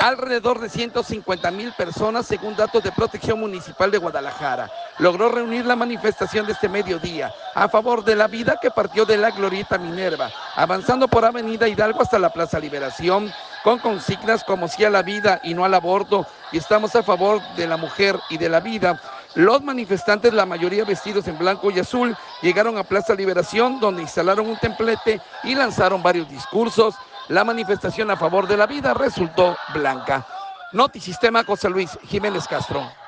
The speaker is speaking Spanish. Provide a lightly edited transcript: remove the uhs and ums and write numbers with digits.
Alrededor de 150,000 personas, según datos de Protección Municipal de Guadalajara, logró reunir la manifestación de este mediodía a favor de la vida, que partió de la Glorieta Minerva, avanzando por Avenida Hidalgo hasta la Plaza Liberación, con consignas como sí a la vida y no al aborto, y estamos a favor de la mujer y de la vida. Los manifestantes, la mayoría vestidos en blanco y azul, llegaron a Plaza Liberación, donde instalaron un templete y lanzaron varios discursos. La manifestación a favor de la vida resultó blanca. Notisistema, José Luis Jiménez Castro.